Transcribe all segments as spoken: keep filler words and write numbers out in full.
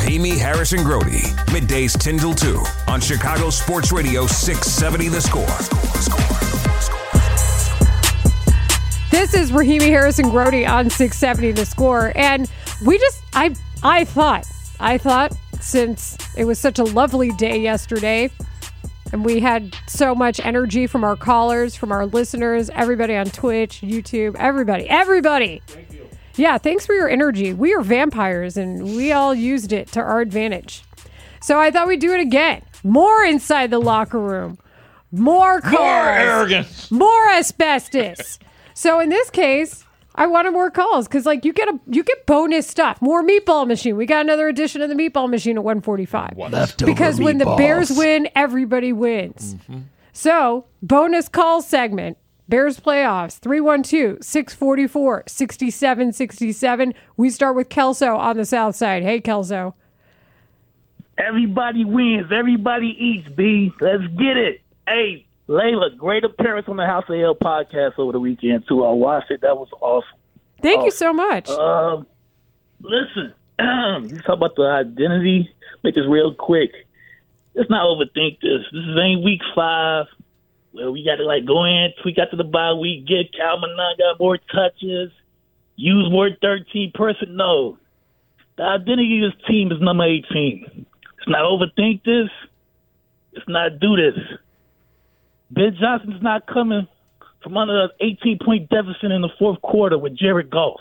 Rahimi, Harris, and Grody. Middays ten till two on Chicago Sports Radio six seventy The Score. This is Rahimi, Harris, and Grody on six seventy The Score. And we just, I, I thought, I thought since it was such a lovely day yesterday, and we had so much energy from our callers, from our listeners, everybody on Twitch, YouTube, everybody, everybody. Thank you. Yeah, thanks for your energy. We are vampires, and we all used it to our advantage. So I thought we'd do it again. More inside the locker room. More calls. More arrogance. More asbestos. So in this case, I wanted more calls because, like, you get a you get bonus stuff. More Meatball Machine. We got another edition of the Meatball Machine at one forty-five. Leftover because when the meatballs. Bears win, everybody wins. Mm-hmm. So bonus call segment. Bears playoffs, three one two, six four four, six seven six seven. We start with Kelso on the south side. Hey, Kelso. Everybody wins. Everybody eats, B. Let's get it. Hey, Layla, great appearance on the House of L podcast over the weekend, too. I watched it. That was awesome. Thank awesome. you so much. Um, listen, you talk about the identity. Make this real quick. Let's not overthink this. This is ain't week five. Well, we got to, like, go in, tweak out to the bye week, get Calvin Nunn, got more touches, use more thirteen person. No. The identity of this team is number eighteen. Let's not overthink this. Let's not do this. Ben Johnson's not coming from under an eighteen-point deficit in the fourth quarter with Jared Goff.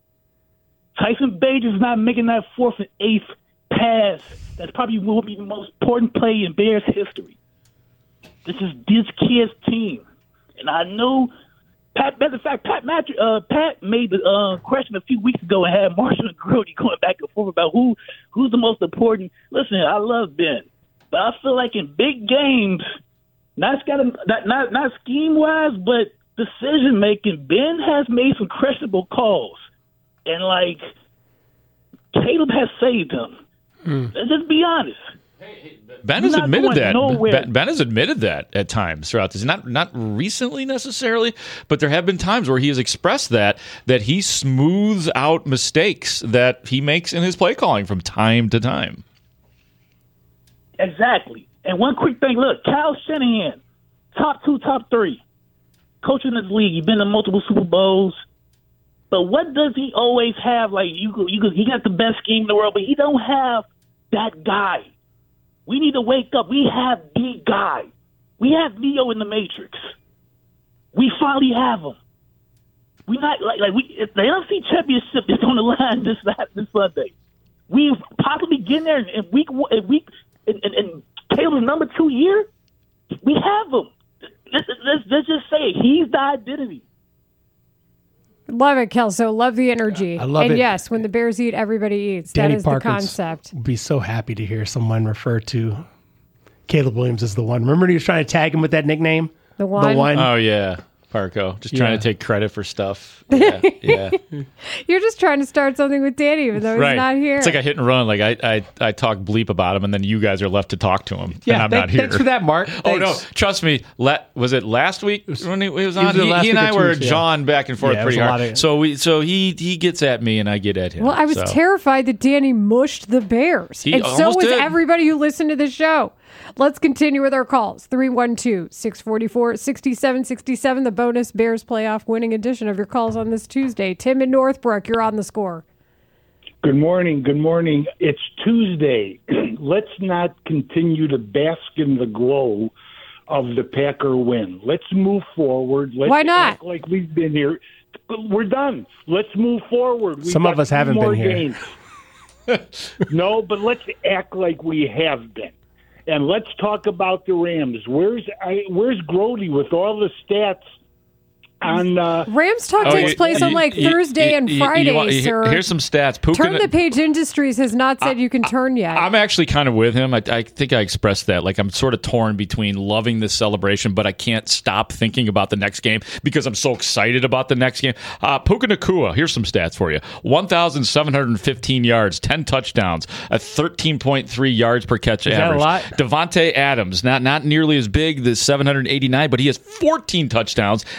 Tyson Bager's not making that fourth and eighth pass. That's probably will be the most important play in Bears history. This is this kid's team. And I know, Pat, matter of fact, Pat, Matthew, uh, Pat made the uh, question a few weeks ago and had Marshall and Grody going back and forth about who who's the most important. Listen, I love Ben, but I feel like in big games, not not not, not scheme-wise, but decision-making, Ben has made some questionable calls. And, like, Caleb has saved him. Mm. Let's just be honest. Ben has admitted that. Ben, Ben has admitted that at times throughout this. Not not recently necessarily, but there have been times where he has expressed that that he smooths out mistakes that he makes in his play calling from time to time. Exactly. And one quick thing, look, Kyle Shanahan, top two, top three, coach in this league. He's been to multiple Super Bowls. But what does he always have? Like you, you, he got the best scheme in the world, but he don't have that guy. We need to wake up. We have the guy. We have Neo in the Matrix. We finally have him. We not like like we. If the N F C Championship is on the line this this Sunday, we possibly get there in week in week in, in, in Taylor's number two year. We have him. Let's, let's, let's just say it. He's the identity. Love it, Kelso. Love the energy. I love and it. yes, when the Bears eat, everybody eats. Danny that is Parkins the concept. Would be so happy to hear someone refer to Caleb Williams as the one. Remember he was trying to tag him with that nickname? The one? The one. Oh, yeah. Parco. Just trying Yeah. to take credit for stuff. Yeah. yeah. You're just trying to start something with Danny, even though Right. he's not here. It's like a hit and run. Like I, I, I talk bleep about him, and then you guys are left to talk to him, Yeah, and I'm thank- not here. thanks for that, Mark. Oh no, Thanks. trust me. La- was it last week when he, he was on? was the He, last he and week I or two were weeks, yeah. jawing back and forth Yeah, it was pretty a hard. lot of- So we, so he he gets at me, and I get at him. well, I was So. terrified that Danny mushed the Bears. He and so almost was did. everybody who listened to the show. Let's continue with our calls. three one two, six four four, six seven six seven, the bonus Bears playoff winning edition of your calls on this Tuesday. Tim in Northbrook, you're on the score. Good morning. Good morning. It's Tuesday. Let's not continue to bask in the glow of the Packer win. Let's move forward. Let's Why not? act like we've been here. We're done. Let's move forward. We've Some got of us two haven't more been here. games. No, but let's act like we have been. And let's talk about the Rams. Where's I, Where's Grody with all the stats on uh, Rams talk Oh, takes you- place on you- like you- Thursday you- and you- Friday, you want- you- sir. Here's some stats. Puka, Turn the Page Industries has not said you can turn yet. I'm actually kind of with him. I, I think I expressed that. Like I'm sort of torn between loving this celebration, but I can't stop thinking about the next game because I'm so excited about the next game. Uh, Puka Nacua, here's some stats for you: one thousand seven hundred fifteen yards, ten touchdowns, a thirteen point three yards per catch Is that a average. lot? Devontae Adams, not not nearly as big, the seven hundred eighty-nine, but he has fourteen touchdowns and a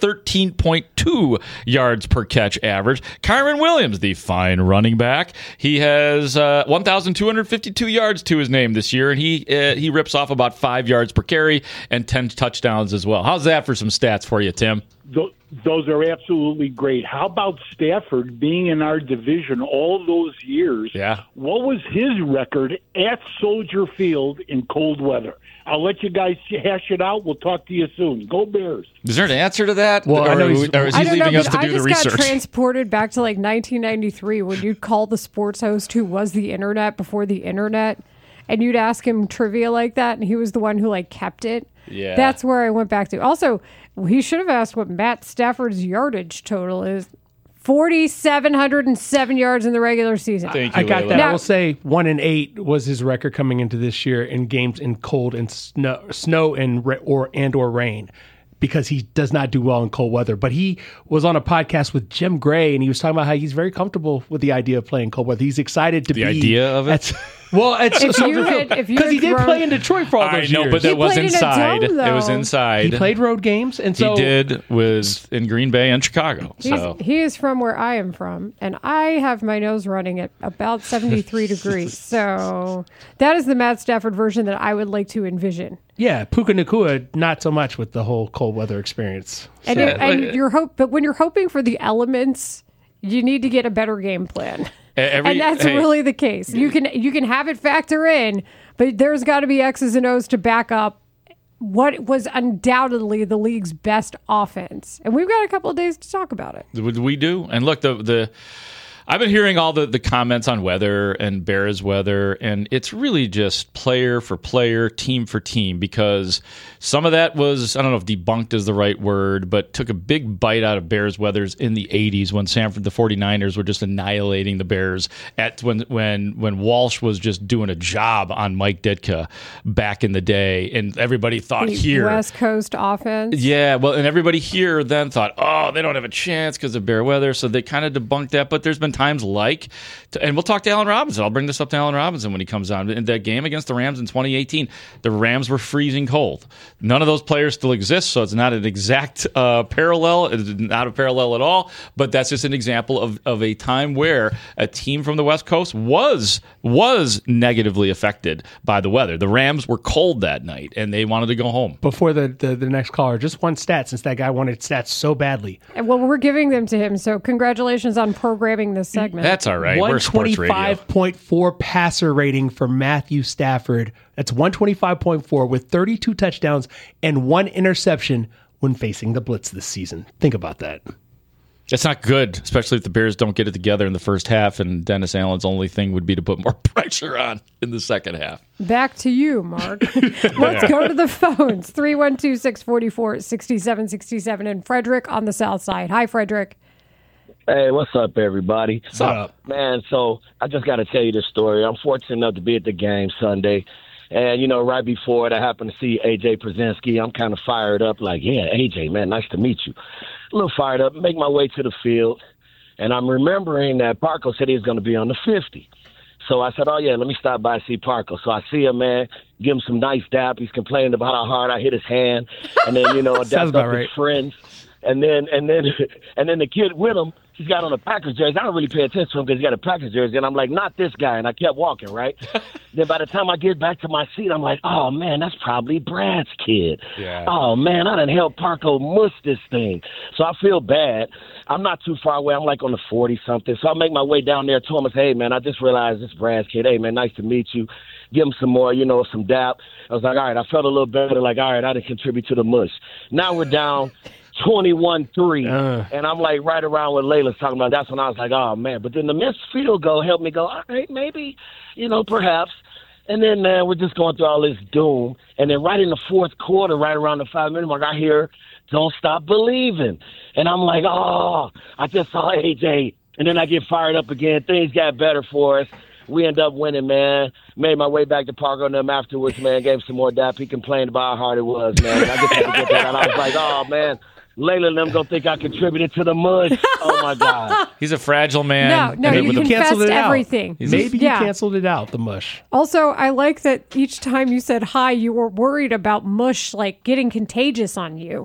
thirteen point two yards per catch average. Kyron Williams, the fine running back, he has uh, one thousand two hundred fifty-two yards to his name this year, and he uh, he rips off about five yards per carry and ten touchdowns as well. How's that for some stats for you, Tim? Those are absolutely great. How about Stafford being in our division all those years? Yeah. What was his record at Soldier Field in cold weather? I'll let you guys hash it out. We'll talk to you soon. Go Bears. Is there an answer to that? Well, or, I know he's- or is he I don't leaving know, us but to I do the just research? got transported back to like nineteen ninety-three when you'd call the sports host who was the internet before the internet, and you'd ask him trivia like that, and he was the one who like kept it. Yeah. That's where I went back to. Also, he should have asked what Matt Stafford's yardage total is. four thousand seven hundred seven yards in the regular season. Thank you, I got Layla. that. Now- I will say one and eight was his record coming into this year in games in cold and snow, snow and ra- or and or rain, because he does not do well in cold weather. But he was on a podcast with Jim Gray, and he was talking about how he's very comfortable with the idea of playing cold weather. He's excited to The be idea of it? at- well, it's If you had- if you because he had did thrown- play in Detroit for all I those know, years. but that He was played in a inside. dome, It was though. inside. he played road games, and He so did with in Green Bay and Chicago. He's, So he is from where I am from, and I have my nose running at about seventy-three degrees. So that is the Matt Stafford version that I would like to envision. yeah, Puka Nacua not so much with the whole cold weather experience. And, So- it, and you're hope, but when you're hoping for the elements, you need to get a better game plan. every, and that's hey, really the case. You can you can have it factor in, but there's got to be X's and O's to back up what was undoubtedly the league's best offense. And we've got a couple of days to talk about it. we do. And look, the the I've been hearing all the, the comments on weather and Bears weather, and it's really just player for player, team for team, because some of that was, I don't know if debunked is the right word, but took a big bite out of Bears weathers in the eighties when Sanford, the 49ers were just annihilating the Bears at when when when Walsh was just doing a job on Mike Ditka back in the day, and everybody thought The here. West Coast offense. Yeah, well, and everybody here then thought, oh, they don't have a chance because of bear weather, so they kind of debunked that. But there's been times like, and we'll talk to Allen Robinson. I'll bring this up to Allen Robinson when he comes on. In that game against the Rams in twenty eighteen, the Rams were freezing cold. None of those players still exist, so it's not an exact uh, parallel. It's not a parallel at all, but that's just an example of, of a time where a team from the West Coast was was negatively affected by the weather. The Rams were cold that night, and they wanted to go home. Before the, the, the next caller, just one stat, since that guy wanted stats so badly. And well, we're giving them to him, so congratulations on programming this segment. That's all right. We're sports radio. one twenty-five point four passer rating for Matthew Stafford. That's one twenty-five point four with thirty-two touchdowns and one interception when facing the blitz this season. Think about that. It's not good, especially if the Bears don't get it together in the first half, and Dennis Allen's only thing would be to put more pressure on in the second half. Back to you, Mark. Let's go to the phones. three one two, six four four, six seven six seven and Frederick on the south side. Hi, Frederick. Hey, what's up, everybody? What's up? Man, so I just got to tell you this story. I'm fortunate enough to be at the game Sunday. And, you know, right before it, I happened to see A J Przenski. I'm kind of fired up, like, yeah, A J, man, nice to meet you. A little fired up, make my way to the field. And I'm remembering that Parko said he was going to be on the fifty. So I said, oh, yeah, let me stop by and see Parko. So I see him, man, give him some nice dap. He's complaining about how hard I hit his hand. And then, you know, Sounds dapped about up right. his friends. And then, and then, and then the kid with him, he's got on a Packers jersey. I don't really pay attention to him because he got a Packers jersey. And I'm like, not this guy. And I kept walking, right? Then by the time I get back to my seat, I'm like, oh, man, that's probably Brad's kid. Yeah. Oh, man, I done helped Parko mush this thing. So I feel bad. I'm not too far away. I'm like on the forty-something. So I make my way down there to him and say, hey, man, I just realized this is Brad's kid. Hey, man, nice to meet you. Give him some more, you know, some dap. I was like, all right, I felt a little better. Like, all right, I didn't contribute to the mush. Now we're down twenty-one three, Uh. and I'm like right around what Layla's talking about. That's when I was like, oh, man. But then the missed field goal helped me go, all right, maybe, you know, perhaps. And then, man, we're just going through all this doom. And then right in the fourth quarter, right around the five-minute mark, I hear, don't stop believing. And I'm like, oh, I just saw A J. And then I get fired up again. Things got better for us. We end up winning, man. Made my way back to Parko and them afterwards, man. Gave him some more dap. He complained about how hard it was, man. And I just had to get that. And I was like, oh, man. Layla and them gonna think I contributed to the mud. Oh, my God. He's a fragile man. No, no, And you with a- confessed canceled it out. everything. Maybe Yeah. you canceled it out, the mush. Also, I like that each time you said hi, you were worried about mush like getting contagious on you.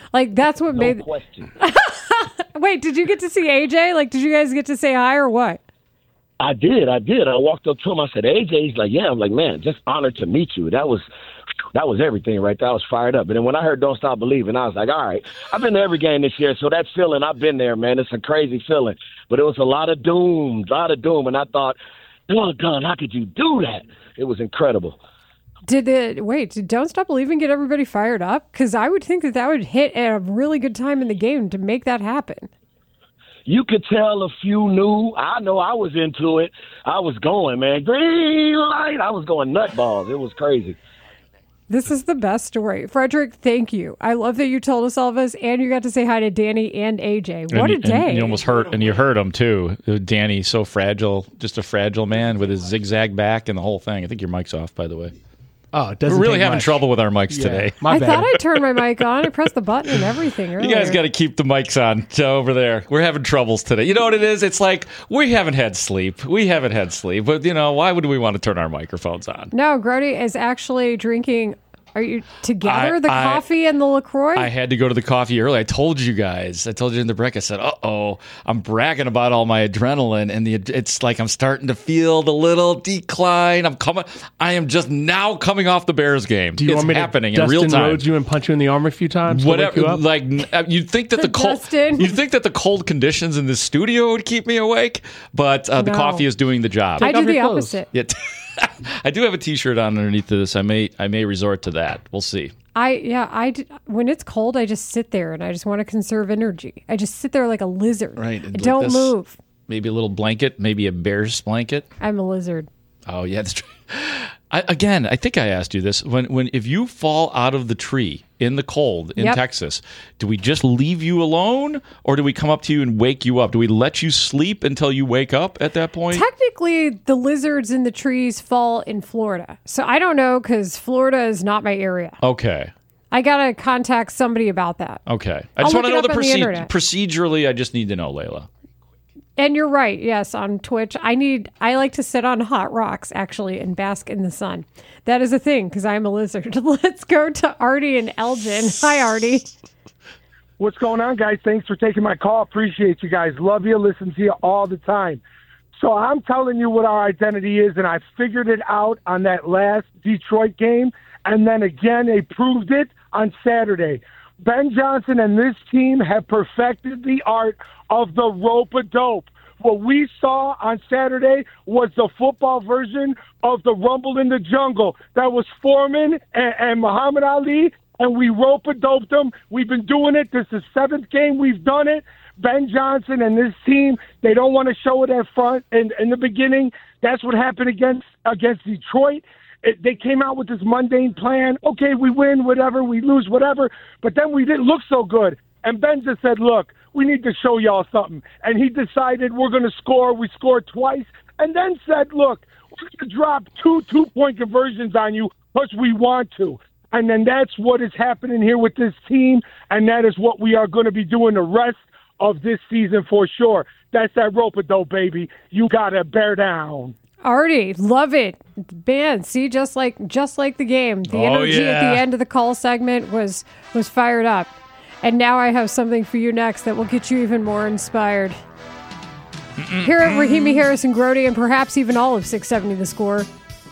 Like, that's what No made. question. Wait, did you get to see A J? Like, did you guys get to say hi or what? I did, I did. I walked up to him. I said, A J. He's like, yeah. I'm like, man, just honored to meet you. That was that was everything right there. I was fired up. And then when I heard Don't Stop Believing, I was like, all right. I've been to every game this year, so that feeling, I've been there, man. It's a crazy feeling. But it was a lot of doom, a lot of doom. And I thought, oh, God, how could you do that? It was incredible. Did it, wait, did Don't Stop Believing get everybody fired up? Because I would think that that would hit at a really good time in the game to make that happen. You could tell a few knew. I know I was into it. I was going, man. Green light. I was going nutballs. It was crazy. This is the best story. Frederick, thank you. I love that you told us all this, and you got to say hi to Danny and A J. What and, a day. And you almost hurt, and you hurt him, too. Danny, so fragile, just a fragile man with his zigzag back and the whole thing. I think your mic's off, by the way. Oh, it doesn't We're really take having much. trouble with our mics Yeah, today. My I bad. thought I turned my mic on. I pressed the button and everything earlier. You guys got to keep the mics on to over there. We're having troubles today. You know what it is? It's like we haven't had sleep. We haven't had sleep. But, you know, why would we want to turn our microphones on? No, Grody is actually drinking. Are you together? I- the I- coffee and the LaCroix? I had to go to the coffee early. I told you guys. I told you in the break. I said, uh-oh, I'm bragging about all my adrenaline, and the it's like I'm starting to feel the little decline. I'm coming. I am just now coming off the Bears game. Do you it's want me happening to in real Dustin time. Rhodes you and punch you in the arm a few times? to wake Whatever, you up? like uh, you'd think that the cold, Dustin. you'd think that the cold conditions in this studio would keep me awake, but uh, the No. coffee is doing the job. I Take do off the your clothes. opposite. Yeah, I do have a T-shirt on underneath of this. I may, I may resort to that. We'll see. I yeah, I d- when it's cold, I just sit there and I just want to conserve energy. I just sit there like a lizard. Right, I like don't this. move. Maybe a little blanket, maybe a bear's blanket. I'm a lizard. Oh yeah, that's true. I, again, I think I asked you this when when if you fall out of the tree in the cold in Yep. Texas, do we just leave you alone, or do we come up to you and wake you up? Do we let you sleep until you wake up at that point? Technically, the lizards in the trees fall in Florida, so I don't know because Florida is not my area. Okay. I gotta contact somebody about that. Okay. I I'll just want look to know it the, up on the proce- internet. procedurally. I just need to know, Layla. And you're right. Yes, on Twitch, I need. I like to sit on hot rocks actually and bask in the sun. That is a thing because I'm a lizard. Let's go to Artie and Elgin. Hi, Artie. What's going on, guys? Thanks for taking my call. Appreciate you guys. Love you. Listen to you all the time. So I'm telling you what our identity is, and I figured it out on that last Detroit game, and then again they proved it on Saturday. Ben Johnson and this team have perfected the art of the rope-a-dope. What we saw on Saturday was the football version of the Rumble in the Jungle. That was Foreman and, and Muhammad Ali, and we rope-a-doped them. We've been doing it. This is the seventh game we've done it. Ben Johnson and this team, they don't want to show it at front in, in the beginning. That's what happened against against Detroit. It, they came out with this mundane plan. Okay, we win, whatever, we lose, whatever. But then we didn't look so good. And Ben just said, look, we need to show y'all something. And he decided we're going to score. We scored twice. And then said, look, we're going to drop two two-point conversions on you because we want to. And then that's what is happening here with this team. And that is what we are going to be doing the rest of this season for sure. That's that rope-a-dope, baby. You got to bear down. Artie, love it. Man, see, just like just like the game. The Oh, energy at yeah. the end of the call segment was was fired up. And now I have something for you next that will get you even more inspired. Here at Rahimi Harrison Grody, and perhaps even all of six seventy The Score,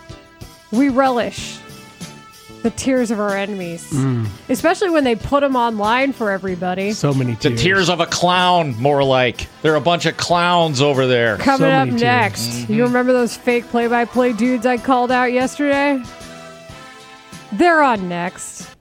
we relish the tears of our enemies, especially when they put them online for everybody. So many The tears. tears of a clown, more like. They're a bunch of clowns over there. Coming So up many tears. next, you remember those fake play-by-play dudes I called out yesterday? They're on next.